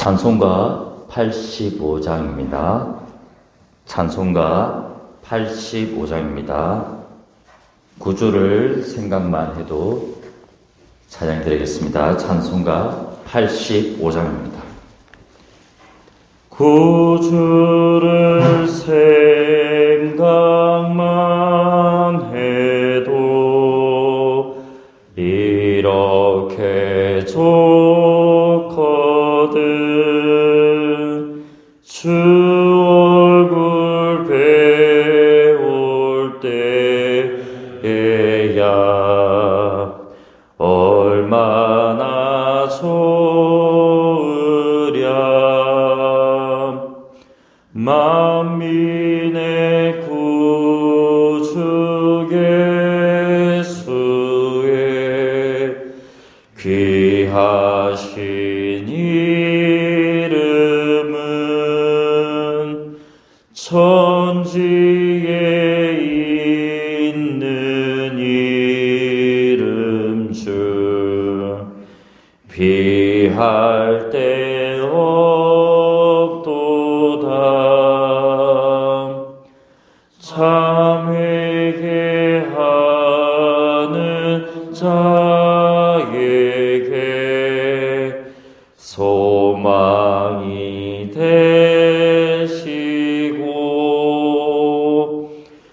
찬송가 85장입니다. 찬송가 85장입니다. 구주를 생각만 해도 찬양드리겠습니다. 찬송가 85장입니다. 구주를 생각만 해도 이렇게 좋거든. 주 얼굴 배울 때에야 얼마나 좋으랴. 만민의 구주 예수의 귀하신 이름은 천지에 있는 이름 중 비할 데 없도다. 참 회개하는 자에게 소망이 되시고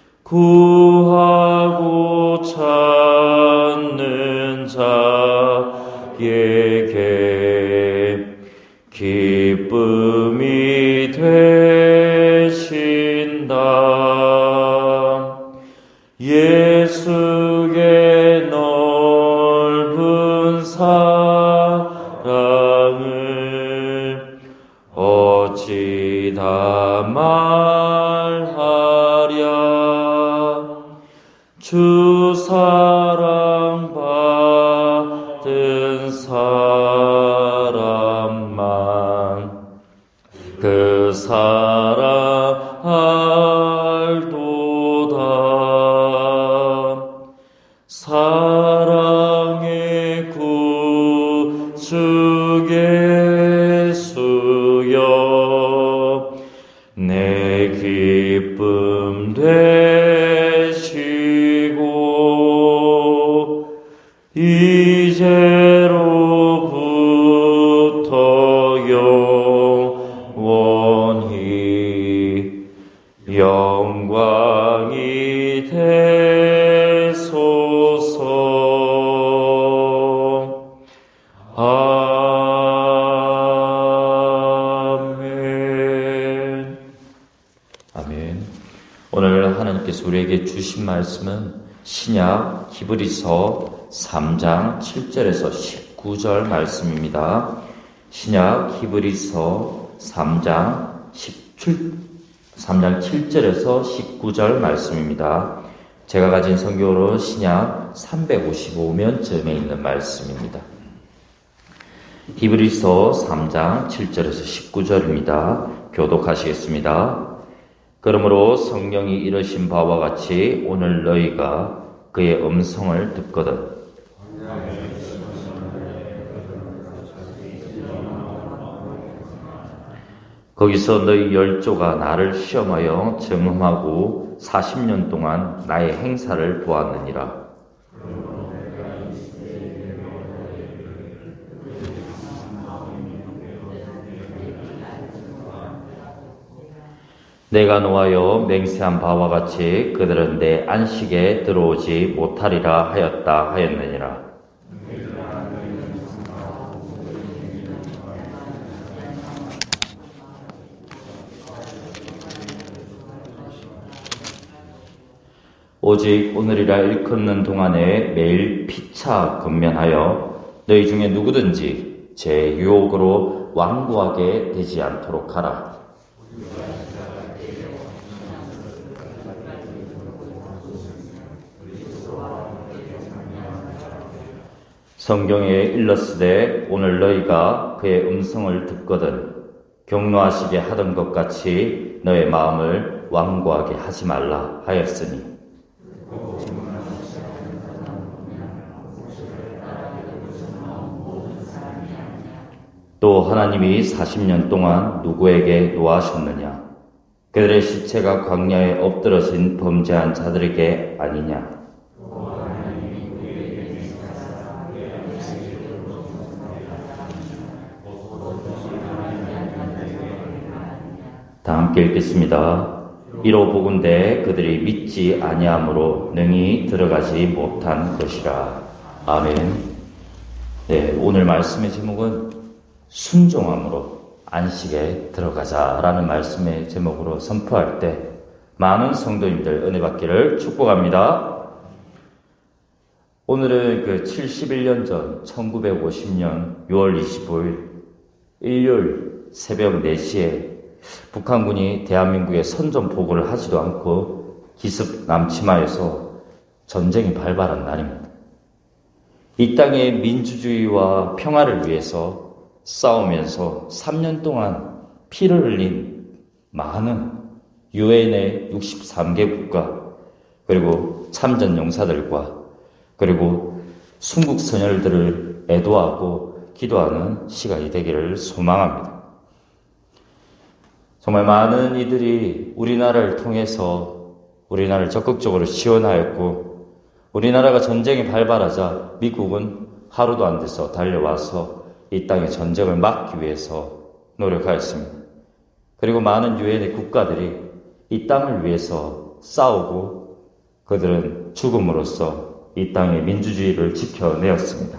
구하고 찾는 자에게 기쁨이 되신다. 예수의 넓은 사랑을 어찌 다 말하랴. 주 사랑 받은 사람만 그 사랑 알도다. 사랑의 구주 예수여 내 기쁨 되시고 이제로부터 영원히 영광이 되소서. 아멘. 아멘. 오늘 하나님께서 우리에게 주신 말씀은 신약 히브리서 3장 7절에서 19절 말씀입니다. 신약 히브리서 3장 7절에서 19절 말씀입니다. 제가 가진 성경으로 신약 355면쯤에 있는 말씀입니다. 히브리서 3장 7절에서 19절입니다. 교독하시겠습니다. 그러므로 성령이 이르신 바와 같이 오늘 너희가 그의 음성을 듣거든 거기서 너희 열조가 나를 시험하여 증험하고 40년 동안 나의 행사를 보았느니라. 내가 노하여 맹세한 바와 같이 그들은 내 안식에 들어오지 못하리라 하였다 하였느니라. 오직 오늘이라 일컫는 동안에 매일 피차 근면하여 너희 중에 누구든지 제 유혹으로 완고하게 되지 않도록 하라. 성경에 일렀으되 오늘 너희가 그의 음성을 듣거든 경노하시게 하던 것 같이 너의 마음을 완고하게 하지 말라 하였으니 또 하나님이 40년 동안 누구에게 노하셨느냐? 그들의 시체가 광야에 엎드러진 범죄한 자들에게 아니냐? 다 함께 읽겠습니다. 이로 보건대 그들이 믿지 아니함으로 능히 들어가지 못한 것이라. 아멘. 네, 오늘 말씀의 제목은 순종함으로 안식에 들어가자라는 말씀의 제목으로 선포할 때 많은 성도님들 은혜 받기를 축복합니다. 오늘은 그 71년 전 1950년 6월 25일 일요일 새벽 4시에 북한군이 대한민국에 선전포고를 하지도 않고 기습 남침하여서 전쟁이 발발한 날입니다. 이 땅의 민주주의와 평화를 위해서 싸우면서 3년 동안 피를 흘린 많은 유엔의 63개국가 그리고 참전 용사들과 그리고 순국 선열들을 애도하고 기도하는 시간이 되기를 소망합니다. 정말 많은 이들이 우리나라를 통해서 우리나라를 적극적으로 지원하였고 우리나라가 전쟁이 발발하자 미국은 하루도 안 돼서 달려와서 이 땅의 전쟁을 막기 위해서 노력하였습니다. 그리고 많은 유엔의 국가들이 이 땅을 위해서 싸우고 그들은 죽음으로써 이 땅의 민주주의를 지켜내었습니다.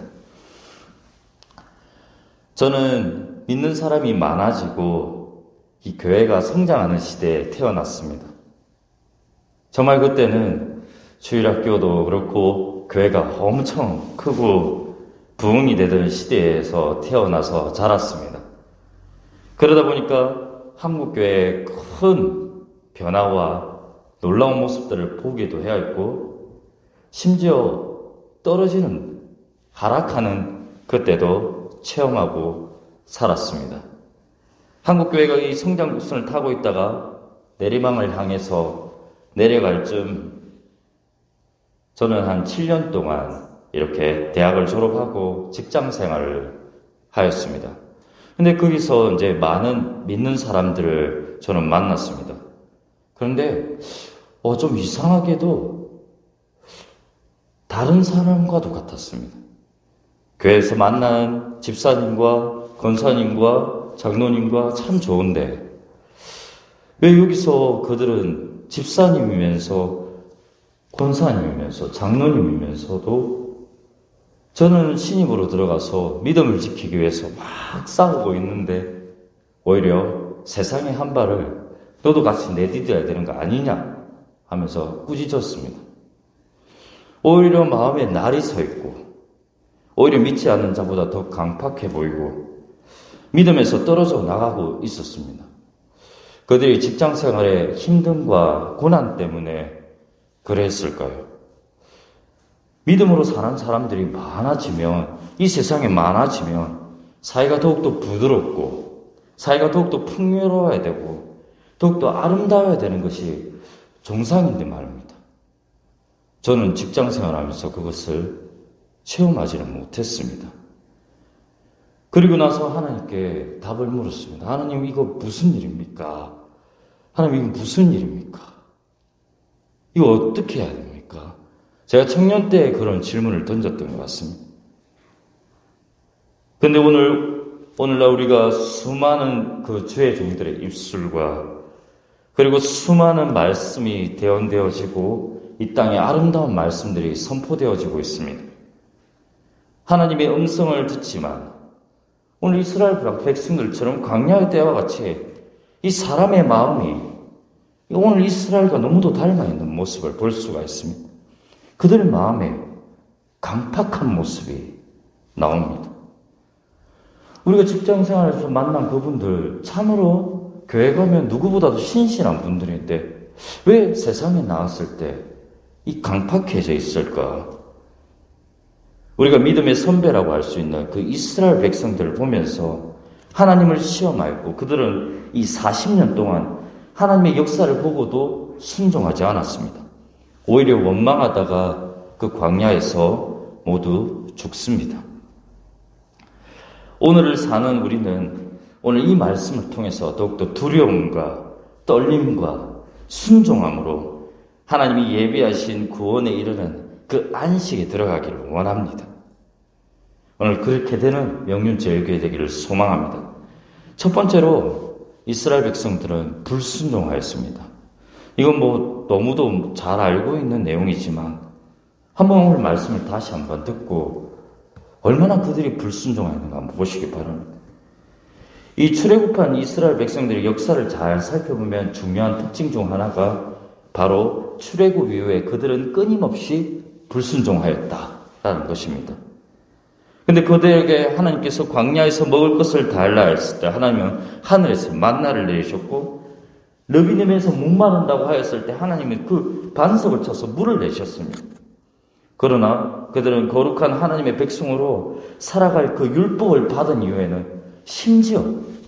저는 믿는 사람이 많아지고 이 교회가 성장하는 시대에 태어났습니다. 정말 그때는 주일학교도 그렇고 교회가 엄청 크고 부흥이 되던 시대에서 태어나서 자랐습니다. 그러다 보니까 한국교회의 큰 변화와 놀라운 모습들을 보기도 해야 했고 심지어 떨어지는 하락하는 그때도 체험하고 살았습니다. 한국교회가 이 성장 곡선을 타고 있다가 내리막을 향해서 내려갈 쯤 저는 한 7년 동안 이렇게 대학을 졸업하고 직장 생활을 하였습니다. 근데 거기서 이제 많은 믿는 사람들을 저는 만났습니다. 그런데 좀 이상하게도 다른 사람과도 같았습니다. 교회에서 만난 집사님과 권사님과 장로님과 참 좋은데 왜 여기서 그들은 집사님이면서 권사님이면서 장로님이면서도 저는 신임으로 들어가서 믿음을 지키기 위해서 막 싸우고 있는데 오히려 세상의 한 발을 너도 같이 내디뎌야 되는 거 아니냐 하면서 꾸짖었습니다. 오히려 마음에 날이 서 있고 오히려 믿지 않는 자보다 더 강팍해 보이고 믿음에서 떨어져 나가고 있었습니다. 그들이 직장생활의 힘듦과 고난 때문에 그랬을까요? 믿음으로 사는 사람들이 많아지면 이 세상에 많아지면 사회가 더욱더 부드럽고 사회가 더욱더 풍요로워야 되고 더욱더 아름다워야 되는 것이 정상인데 말입니다. 저는 직장생활하면서 그것을 체험하지는 못했습니다. 그리고 나서 하나님께 답을 물었습니다. 하나님 이거 무슨 일입니까? 하나님 이거 무슨 일입니까? 이거 어떻게 해야 됩니까? 제가 청년 때 그런 질문을 던졌던 것 같습니다. 근데 오늘날 우리가 수많은 그 주의 종들의 입술과 그리고 수많은 말씀이 대언되어지고 이 땅에 아름다운 말씀들이 선포되어지고 있습니다. 하나님의 음성을 듣지만 오늘 이스라엘 백성들처럼 광야의 때와 같이 이 사람의 마음이 오늘 이스라엘과 너무도 닮아 있는 모습을 볼 수가 있습니다. 그들 마음에 강팍한 모습이 나옵니다. 우리가 직장생활에서 만난 그분들 참으로 교회 가면 누구보다도 신실한 분들인데 왜 세상에 나왔을 때 이 강팍해져 있을까? 우리가 믿음의 선배라고 할 수 있는 그 이스라엘 백성들을 보면서 하나님을 시험하였고 그들은 이 40년 동안 하나님의 역사를 보고도 순종하지 않았습니다. 오히려 원망하다가 그 광야에서 모두 죽습니다. 오늘을 사는 우리는 오늘 이 말씀을 통해서 더욱더 두려움과 떨림과 순종함으로 하나님이 예비하신 구원에 이르는 그 안식에 들어가기를 원합니다. 오늘 그렇게 되는 명륜제일교회 되기를 소망합니다. 첫 번째로 이스라엘 백성들은 불순종하였습니다. 이건 너무도 잘 알고 있는 내용이지만 한번 오늘 말씀을 다시 한번 듣고 얼마나 그들이 불순종하였는가 한번 보시기 바랍니다. 이 출애굽한 이스라엘 백성들의 역사를 잘 살펴보면 중요한 특징 중 하나가 바로 출애굽 이후에 그들은 끊임없이 불순종하였다라는 것입니다. 근데 그들에게 하나님께서 광야에서 먹을 것을 달라 했을 때 하나님은 하늘에서 만나를 내리셨고 르비딤에서 목마른다고 하였을 때 하나님은 그 반석을 쳐서 물을 내셨습니다. 그러나 그들은 거룩한 하나님의 백성으로 살아갈 그 율법을 받은 이후에는 심지어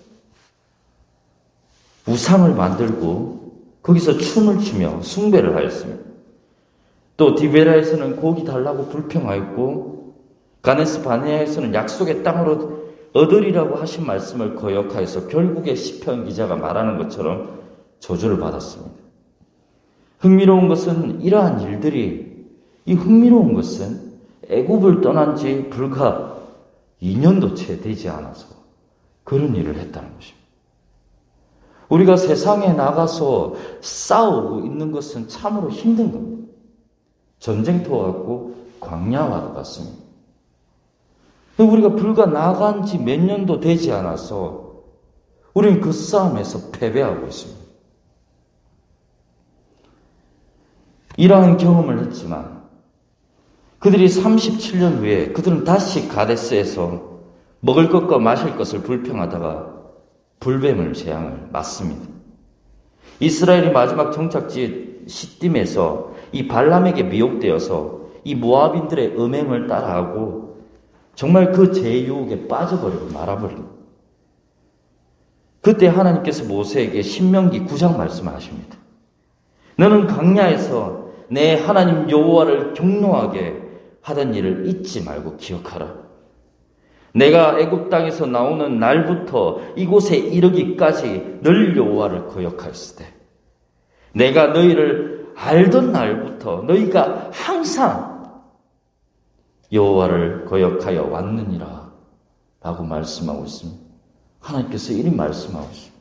우상을 만들고 거기서 춤을 추며 숭배를 하였습니다. 또 디베라에서는 고기 달라고 불평하였고 가데스 바네아에서는 약속의 땅으로 얻으리라고 하신 말씀을 거역하여서 결국에 시편 기자가 말하는 것처럼 저주를 받았습니다. 흥미로운 것은 이러한 일들이 흥미로운 것은 애굽을 떠난 지 불과 2년도 채 되지 않아서 그런 일을 했다는 것입니다. 우리가 세상에 나가서 싸우고 있는 것은 참으로 힘든 겁니다. 전쟁터와 같고 광야와 같습니다. 우리가 불과 나간 지 몇 년도 되지 않아서 우리는 그 싸움에서 패배하고 있습니다. 이러한 경험을 했지만 그들이 37년 후에 그들은 다시 가데스에서 먹을 것과 마실 것을 불평하다가 불뱀을 재앙을 맞습니다. 이스라엘이 마지막 정착지 시딤에서 이 발람에게 미혹되어서 이 모압인들의 음행을 따라하고 정말 그 죄의 유혹에 빠져버리고 말아버립니다. 그때 하나님께서 모세에게 신명기 9장 말씀하십니다. 너는 광야에서 내 하나님 여호와를 경노하게 하던 일을 잊지 말고 기억하라. 내가 애굽 땅에서 나오는 날부터 이곳에 이르기까지 늘 여호와를 거역하였으되 내가 너희를 알던 날부터 너희가 항상 여호와를 거역하여 왔느니라 라고 말씀하고 있습니다. 하나님께서 이리 말씀하고 있습니다.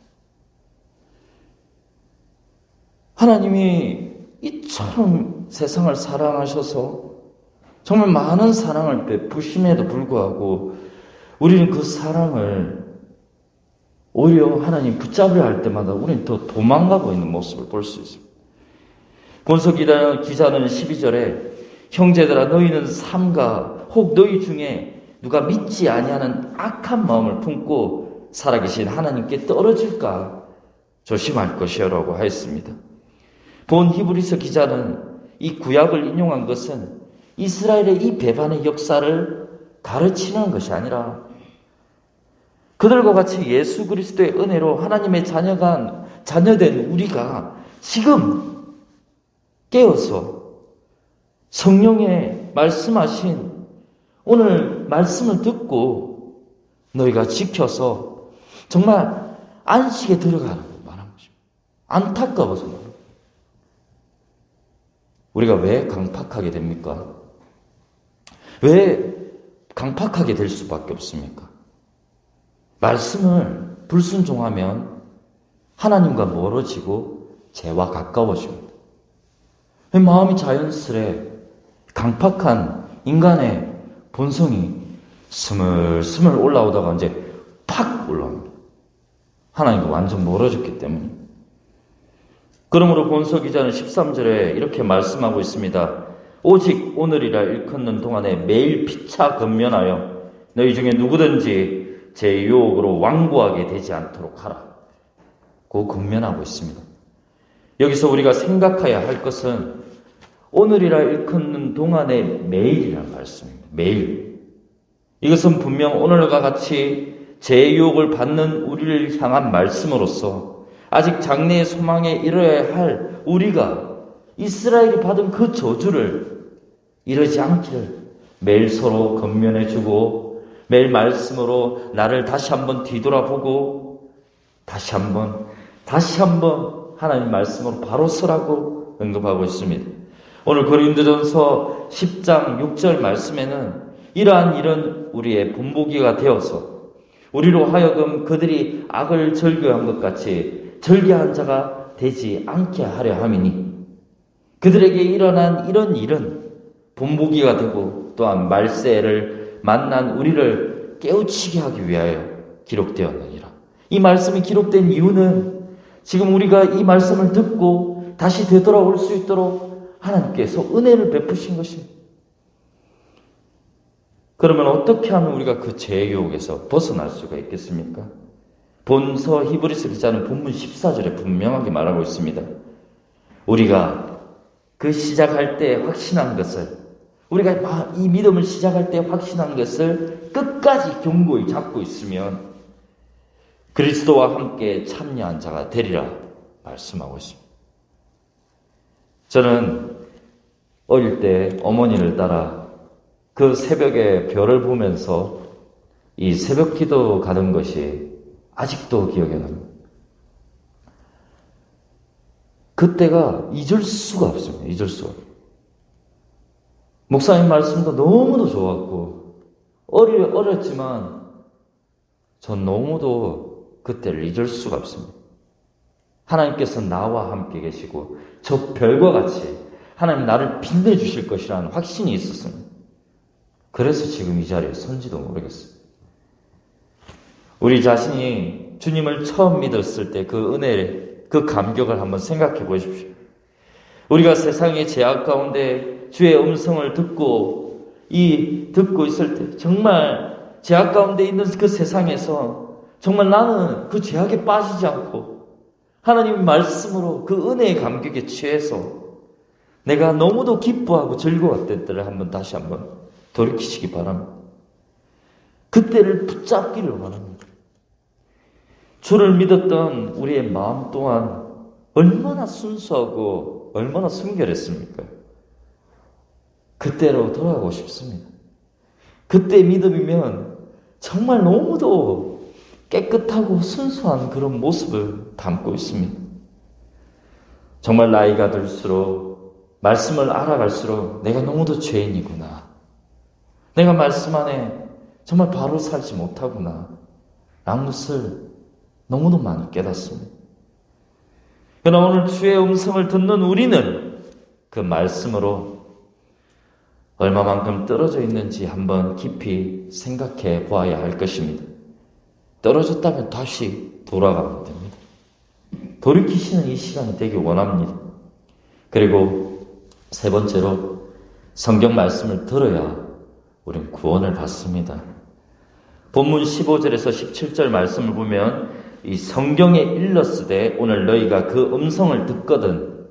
하나님이 이처럼 세상을 사랑하셔서 정말 많은 사랑을 베푸심에도 불구하고 우리는 그 사랑을 오히려 하나님 붙잡으려 할 때마다 우리는 더 도망가고 있는 모습을 볼 수 있습니다. 본서 기자는 12절에 형제들아 너희는 삼가 혹 너희 중에 누가 믿지 아니하는 악한 마음을 품고 살아계신 하나님께 떨어질까 조심할 것이라고 하였습니다. 본 히브리서 기자는 이 구약을 인용한 것은 이스라엘의 이 배반의 역사를 가르치는 것이 아니라 그들과 같이 예수 그리스도의 은혜로 하나님의 자녀된 우리가 지금 깨어서 성령의 말씀하신 오늘 말씀을 듣고 너희가 지켜서 정말 안식에 들어가는 걸 말하는 것입니다. 안타까워서 말합니다. 우리가 왜 강팍하게 됩니까? 왜 강팍하게 될 수밖에 없습니까? 말씀을 불순종하면 하나님과 멀어지고 죄와 가까워집니다. 마음이 자연스레 강팍한 인간의 본성이 스물스물 올라오다가 이제 팍 올라옵니다. 하나님과 완전 멀어졌기 때문입니다. 그러므로 본서 기자는 13절에 이렇게 말씀하고 있습니다. 오직 오늘이라 일컫는 동안에 매일 피차 근면하여 너희 중에 누구든지 제 유혹으로 완고하게 되지 않도록 하라. 고 근면하고 있습니다. 여기서 우리가 생각해야 할 것은 오늘이라 일컫는 동안에 매일이라는 말씀입니다. 매일. 이것은 분명 오늘과 같이 제 유혹을 받는 우리를 향한 말씀으로서 아직 장래의 소망에 이르러야 할 우리가 이스라엘이 받은 그 저주를 이러지 않기를 매일 서로 건면해주고 매일 말씀으로 나를 다시 한번 뒤돌아보고 다시 한번 하나님 말씀으로 바로 서라고 언급하고 있습니다. 오늘 고린도전서 10장 6절 말씀에는 이러한 일은 우리의 본보기가 되어서 우리로 하여금 그들이 악을 절교한 것 같이 절개한 자가 되지 않게 하려 함이니 그들에게 일어난 이런 일은 본보기가 되고 또한 말세를 만난 우리를 깨우치게 하기 위하여 기록되었느니라. 이 말씀이 기록된 이유는 지금 우리가 이 말씀을 듣고 다시 되돌아올 수 있도록 하나님께서 은혜를 베푸신 것입니다. 그러면 어떻게 하면 우리가 그 죄의 유혹에서 벗어날 수가 있겠습니까? 본서 히브리서 기자는 본문 14절에 분명하게 말하고 있습니다. 우리가 그 시작할 때 확신한 것을, 우리가 이 믿음을 시작할 때 확신한 것을 끝까지 견고히 잡고 있으면 그리스도와 함께 참여한 자가 되리라 말씀하고 있습니다. 저는 어릴 때 어머니를 따라 그 새벽에 별을 보면서 이 새벽 기도 가는 것이 아직도 기억에 납니다. 그때가 잊을 수가 없습니다. 잊을 수가 없어요. 목사님 말씀도 너무도 좋았고 어렸지만 전 너무도 그때를 잊을 수가 없습니다. 하나님께서 나와 함께 계시고 저 별과 같이 하나님 나를 빛내주실 것이라는 확신이 있었습니다. 그래서 지금 이 자리에 선지도 모르겠어요. 우리 자신이 주님을 처음 믿었을 때 그 은혜, 그 감격을 한번 생각해 보십시오. 우리가 세상의 제약 가운데 주의 음성을 듣고 있을 때 정말 제약 가운데 있는 그 세상에서 정말 나는 그 제약에 빠지지 않고 하나님의 말씀으로 그 은혜의 감격에 취해서 내가 너무도 기뻐하고 즐거웠던 때를 다시 한번 돌이키시기 바랍니다. 그때를 붙잡기를 원합니다. 주를 믿었던 우리의 마음 또한 얼마나 순수하고 얼마나 순결했습니까? 그때로 돌아가고 싶습니다. 그때 믿음이면 정말 너무도 깨끗하고 순수한 그런 모습을 담고 있습니다. 정말 나이가 들수록 말씀을 알아갈수록 내가 너무도 죄인이구나. 내가 말씀 안에 정말 바로 살지 못하구나. 라는 것을 너무도 많이 깨닫습니다. 그러나 오늘 주의 음성을 듣는 우리는 그 말씀으로 얼마만큼 떨어져 있는지 한번 깊이 생각해 보아야 할 것입니다. 떨어졌다면 다시 돌아가면 됩니다. 돌이키시는 이 시간이 되길 원합니다. 그리고 세 번째로 성경 말씀을 들어야 우리는 구원을 받습니다. 본문 15절에서 17절 말씀을 보면 이 성경에 일렀으되 오늘 너희가 그 음성을 듣거든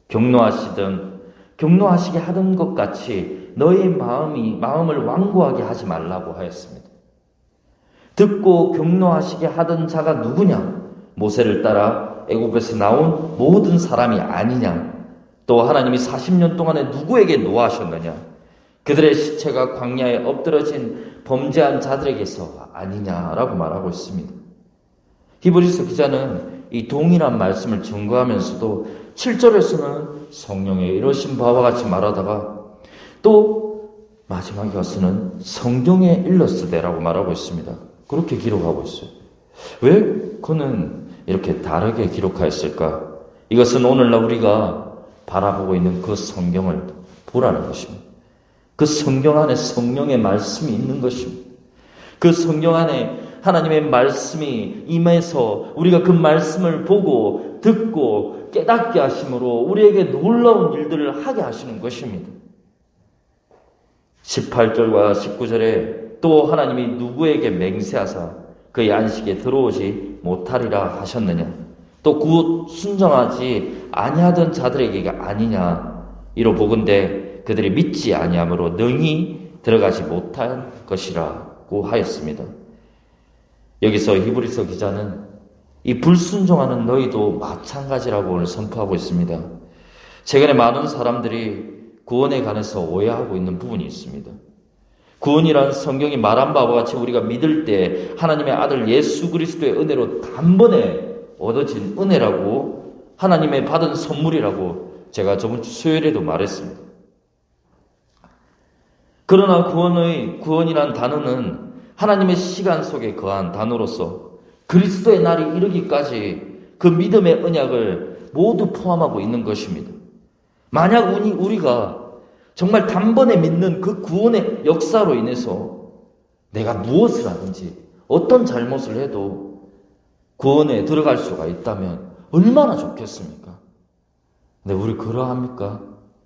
경노하시게 하던 것 같이 너희의 마음을 완고하게 하지 말라고 하였습니다. 듣고 경노하시게 하던 자가 누구냐? 모세를 따라 애굽에서 나온 모든 사람이 아니냐? 또 하나님이 40년 동안에 누구에게 노하셨느냐? 그들의 시체가 광야에 엎드러진 범죄한 자들에게서 아니냐라고 말하고 있습니다. 히브리서 기자는 이 동일한 말씀을 증거하면서도 7절에서는 성령의 이러신 바와 같이 말하다가 또 마지막에 가서는 성경에 일렀으되라고 말하고 있습니다. 그렇게 기록하고 있어요. 왜 그는 이렇게 다르게 기록하였을까? 이것은 오늘날 우리가 바라보고 있는 그 성경을 보라는 것입니다. 그 성경 안에 성령의 말씀이 있는 것입니다. 그 성경 안에 하나님의 말씀이 임해서 우리가 그 말씀을 보고 듣고 깨닫게 하심으로 우리에게 놀라운 일들을 하게 하시는 것입니다. 18절과 19절에 또 하나님이 누구에게 맹세하사 그의 안식에 들어오지 못하리라 하셨느냐? 또 곧 순정하지 아니하던 자들에게가 아니냐? 이로 보건대 그들이 믿지 아니함으로 능히 들어가지 못한 것이라고 하였습니다. 여기서 히브리서 기자는 이 불순종하는 너희도 마찬가지라고 오늘 선포하고 있습니다. 최근에 많은 사람들이 구원에 관해서 오해하고 있는 부분이 있습니다. 구원이란 성경이 말한 바와 같이 우리가 믿을 때 하나님의 아들 예수 그리스도의 은혜로 단번에 얻어진 은혜라고, 하나님의 받은 선물이라고 제가 저번 주 수요일에도 말했습니다. 그러나 구원이란 단어는 하나님의 시간 속에 거한 단어로서 그리스도의 날이 이르기까지 그 믿음의 언약을 모두 포함하고 있는 것입니다. 만약 우리가 정말 단번에 믿는 그 구원의 역사로 인해서 내가 무엇을 하든지 어떤 잘못을 해도 구원에 들어갈 수가 있다면 얼마나 좋겠습니까? 근데 우리 그러합니까?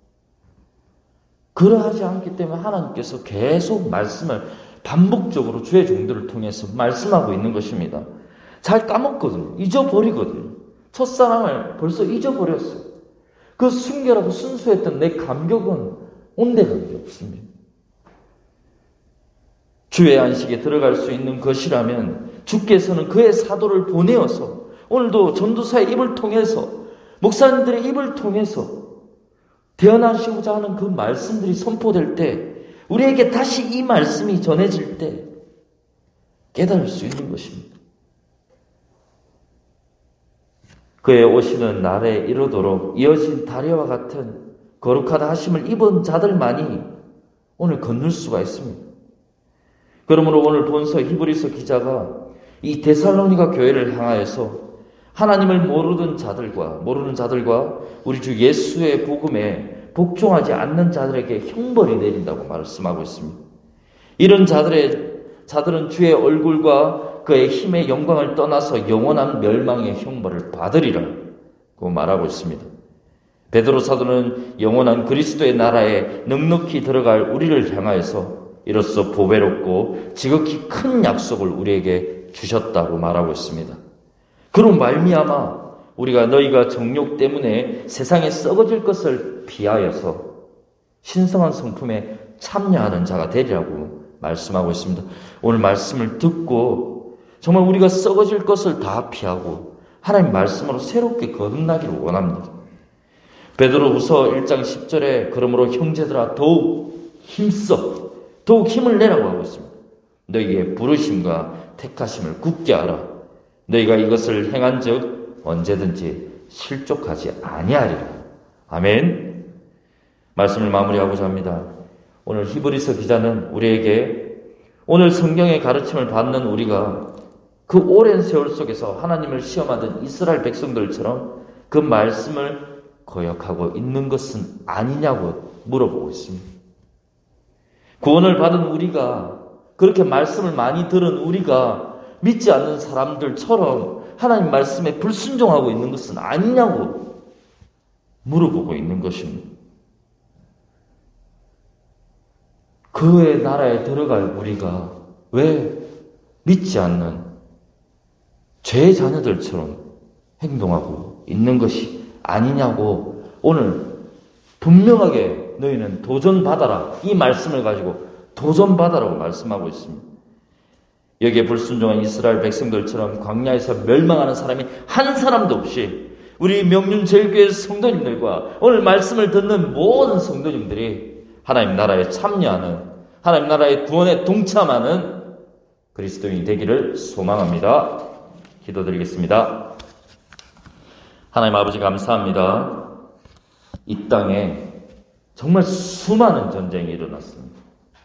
그러하지 않기 때문에 하나님께서 계속 말씀을 반복적으로 주의 종들을 통해서 말씀하고 있는 것입니다. 잘 까먹거든요. 잊어버리거든요. 첫사랑을 벌써 잊어버렸어요. 그 순결하고 순수했던 내 감격은 온데간데 없습니다. 주의 안식에 들어갈 수 있는 것이라면 주께서는 그의 사도를 보내어서 오늘도 전도사의 입을 통해서, 목사님들의 입을 통해서 대언하시고자 하는 그 말씀들이 선포될 때, 우리에게 다시 이 말씀이 전해질 때 깨달을 수 있는 것입니다. 그의 오시는 날에 이르도록 이어진 다리와 같은 거룩하다 하심을 입은 자들만이 오늘 건널 수가 있습니다. 그러므로 오늘 본서 히브리서 기자가 이 데살로니가 교회를 향하여서 하나님을 모르는 자들과 우리 주 예수의 복음에 복종하지 않는 자들에게 형벌이 내린다고 말씀하고 있습니다. 이런 자들은 주의 얼굴과 그의 힘의 영광을 떠나서 영원한 멸망의 형벌을 받으리라고 말하고 있습니다. 베드로 사도는 영원한 그리스도의 나라에 넉넉히 들어갈 우리를 향하여서 이로써 보배롭고 지극히 큰 약속을 우리에게 주셨다고 말하고 있습니다. 그로 말미암아 우리가 너희가 정욕 때문에 세상에 썩어질 것을 피하여서 신성한 성품에 참여하는 자가 되리라고 말씀하고 있습니다. 오늘 말씀을 듣고 정말 우리가 썩어질 것을 다 피하고 하나님 말씀으로 새롭게 거듭나기를 원합니다. 베드로후서 1장 10절에 그러므로 형제들아 더욱 힘써, 더욱 힘을 내라고 하고 있습니다. 너희의 부르심과 택하심을 굳게 하라. 너희가 이것을 행한즉 언제든지 실족하지 아니하리라. 아멘. 말씀을 마무리하고자 합니다. 오늘 히브리서 기자는 우리에게 오늘 성경의 가르침을 받는 우리가 그 오랜 세월 속에서 하나님을 시험하던 이스라엘 백성들처럼 그 말씀을 거역하고 있는 것은 아니냐고 물어보고 있습니다. 구원을 받은 우리가, 그렇게 말씀을 많이 들은 우리가 믿지 않는 사람들처럼 하나님 말씀에 불순종하고 있는 것은 아니냐고 물어보고 있는 것입니다. 그의 나라에 들어갈 우리가 왜 믿지 않는 죄의 자녀들처럼 행동하고 있는 것이 아니냐고 오늘 분명하게 너희는 도전받아라, 이 말씀을 가지고 도전받아라고 말씀하고 있습니다. 여기에 불순종한 이스라엘 백성들처럼 광야에서 멸망하는 사람이 한 사람도 없이 우리 명륜제일교회 성도님들과 오늘 말씀을 듣는 모든 성도님들이 하나님 나라에 참여하는, 하나님 나라의 구원에 동참하는 그리스도인이 되기를 소망합니다. 기도드리겠습니다. 하나님 아버지 감사합니다. 이 땅에 정말 수많은 전쟁이 일어났습니다.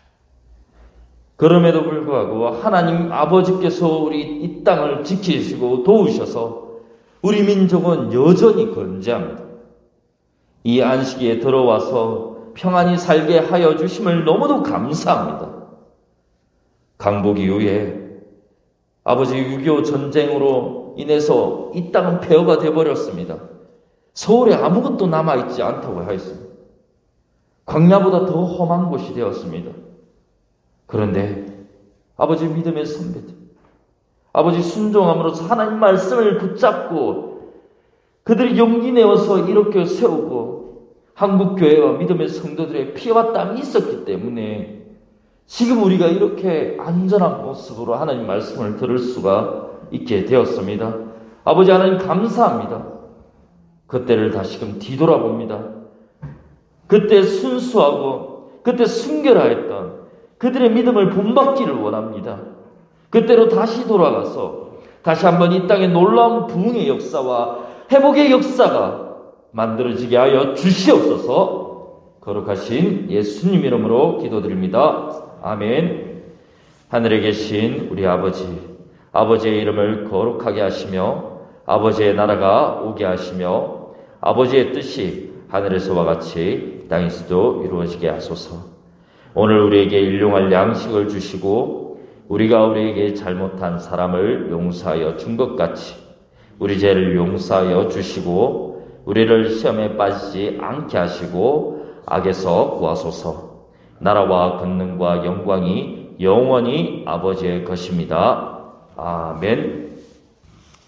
그럼에도 불구하고 하나님 아버지께서 우리 이 땅을 지키시고 도우셔서 우리 민족은 여전히 건재합니다. 이 안식에 들어와서 평안히 살게 하여 주심을 너무도 감사합니다. 강복 이후에 아버지 6.25 전쟁으로 인해서 이 땅은 폐허가 되어버렸습니다. 서울에 아무것도 남아있지 않다고 하였습니다. 광야보다 더 험한 곳이 되었습니다. 그런데 아버지 믿음의 선배들, 아버지 순종함으로써 하나님 말씀을 붙잡고 그들이 용기 내어서 이렇게 세우고 한국교회와 믿음의 성도들의 피와 땀이 있었기 때문에 지금 우리가 이렇게 안전한 모습으로 하나님 말씀을 들을 수가 있게 되었습니다. 아버지 하나님 감사합니다. 그때를 다시금 뒤돌아봅니다. 그때 순수하고 그때 순결하였던 그들의 믿음을 본받기를 원합니다. 그때로 다시 돌아가서 다시 한번 이 땅에 놀라운 부흥의 역사와 회복의 역사가 만들어지게 하여 주시옵소서. 거룩하신 예수님 이름으로 기도드립니다. 아멘. 하늘에 계신 우리 아버지, 아버지의 이름을 거룩하게 하시며 아버지의 나라가 오게 하시며 아버지의 뜻이 하늘에서와 같이 땅에서도 이루어지게 하소서. 오늘 우리에게 일용할 양식을 주시고 우리가 우리에게 잘못한 사람을 용서하여 준 것 같이 우리 죄를 용서하여 주시고 우리를 시험에 빠지지 않게 하시고 악에서 구하소서. 나라와 권능과 영광이 영원히 아버지의 것입니다. 아멘.